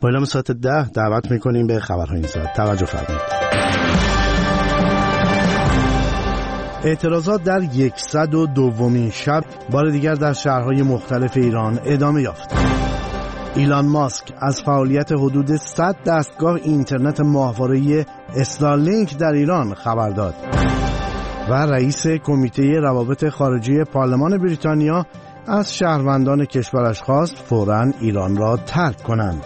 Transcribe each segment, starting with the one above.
با اعلام ساعت 10 دعوت میکنیم به خبرهای این ساعت. توجه فرمایید. اعتراضات در 102مین شب بار دیگر در شهرهای مختلف ایران ادامه یافت. ایلان ماسک از فعالیت حدود 100 دستگاه اینترنت ماهواره‌ای استارلینک در ایران خبر داد و رئیس کمیته روابط خارجی پارلمان بریتانیا از شهروندان کشورش خواست فوراً ایران را ترک کنند.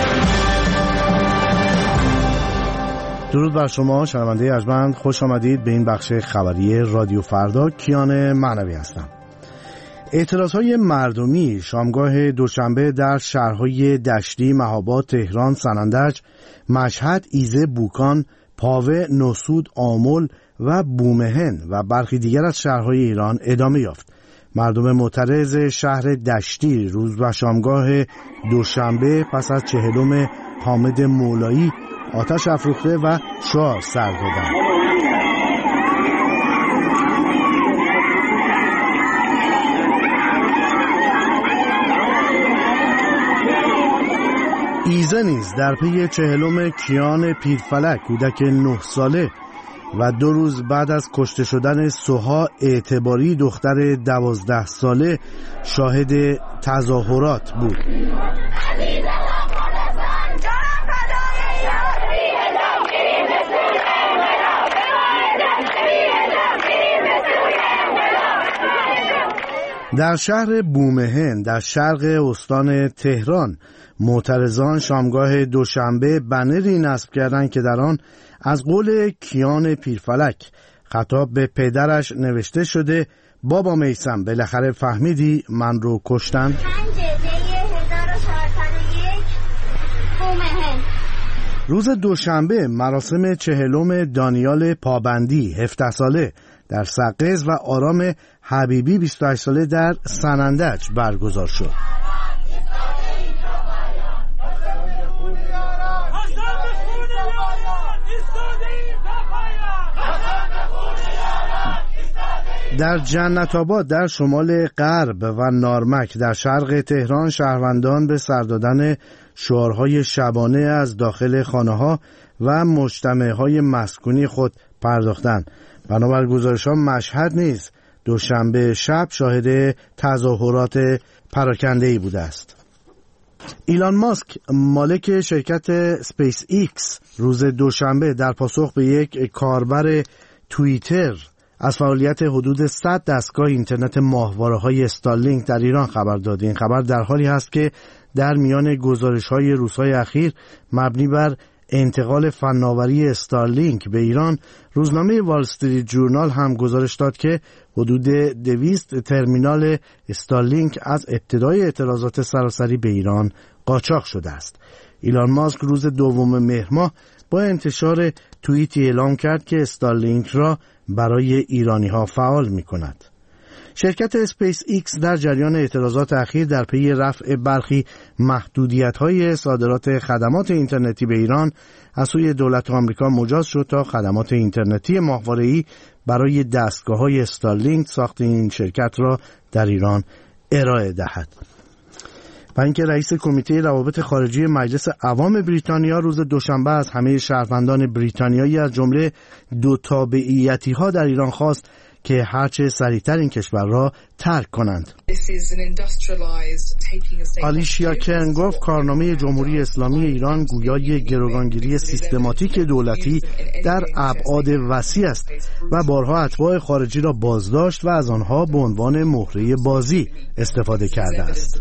درود بر شما شنونده ارجمند، خوش آمدید به این بخش خبری رادیو فردا. کیان معنوی هستم. اعتراضهای مردمی شامگاه دوشنبه در شهرهای دشتی، مهاباد، تهران، سنندج، مشهد، ایزه، بوکان، پاوه، نوسود، آمل و بومهن و برخی دیگر از شهرهای ایران ادامه یافت. مردم معترض شهر دشتی روز و شامگاه دوشنبه پس از 40 حامد مولایی آتش افروخته و شعار سر دادند. ایزه نیز در پی 40 کیان پیرفلک کودک 9 ساله و 2 روز بعد از کشته شدن سوها اعتباری دختر 12 ساله شاهد تظاهرات بود. در شهر بومهن در شرق استان تهران معترضان شامگاه دوشنبه بنری نصب کردند که در آن از قول کیان پیرفلک خطاب به پدرش نوشته شده: بابا میثم بالاخره فهمیدی من رو کشتن؟ روز دوشنبه مراسم 40 دانیال پابندی 17 ساله در سقز و آرام حبیبی 28 ساله در سنندج برگزار شد. در جنت آباد در شمال غرب و نارمک در شرق تهران شهروندان به سر دادن شعارهای شبانه از داخل خانه‌ها و مجتمع‌های مسکونی خود پرداختند. بنابر گزارش‌ها مشهد نیز دوشنبه شب شاهد تظاهرات پراکنده‌ای بوده است. ایلان ماسک مالک شرکت اسپیس ایکس روز دوشنبه در پاسخ به یک کاربر توییتر از فعالیت حدود 100 دستگاه اینترنت ماهواره‌های استارلینک در ایران خبر داد. این خبر در حالی هست که در میان گزارش‌های روزهای اخیر مبنی بر انتقال فناوری استارلینک به ایران، روزنامه وال استریت جورنال هم گزارش داد که حدود 200 ترمینال استارلینک از ابتدای اعتراضات سراسری به ایران قاچاق شده است. ایلان ماسک روز 2 مهر ماه با انتشار توییتی اعلام کرد که استارلینک را برای ایرانی‌ها فعال می‌کند. شرکت اسپیس ایکس در جریان اعتراضات اخیر در پی رفع برخی محدودیت‌های صادرات خدمات اینترنتی به ایران از سوی دولت آمریکا مجاز شد تا خدمات اینترنتی ماهواره‌ای برای دستگاه‌های استارلینک ساخت این شرکت را در ایران ارائه دهد. و اینکه رئیس کمیته روابط خارجی مجلس عوام بریتانیا روز دوشنبه از همه شهروندان بریتانیایی از جمله 2 تابعیتی‌ها در ایران خواست که هرچه سریعتر این کشور را ترک کنند. آلیشیا کرن گفت کارنامه جمهوری اسلامی ایران گویای گروگانگیری سیستماتیک دولتی در ابعاد وسیع است و بارها اتباع خارجی را بازداشت و از آنها به عنوان مهره بازی استفاده کرده است.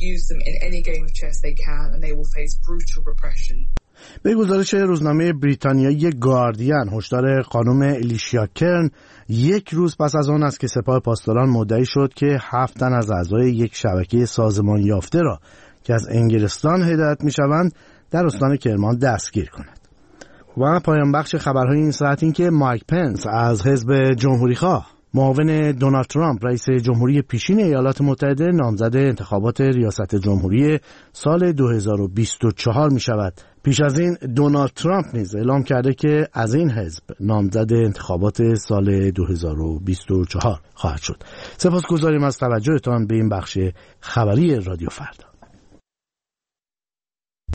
به گزارش روزنامه بریتانیایی گاردین، هشدار خانم آلیشیا کرن 1 روز پس از آن است که سپاه پاسداران مدعی شد که 7 تن از اعضای یک شبکه سازمان یافته را که از انگلستان هدایت می‌شوند در استان کرمان دستگیر کند. و پایان بخش خبرهای این ساعت این که مایک پنس از حزب جمهوری‌خواه، معاون دونالد ترامپ رئیس جمهوری پیشین ایالات متحده، نامزد انتخابات ریاست جمهوری سال 2024 می شود. پیش از این دونالد ترامپ نیز اعلام کرده که از این حزب نامزد انتخابات سال 2024 خواهد شد. سپاسگزاریم از توجهتان به این بخش خبری رادیو فردا.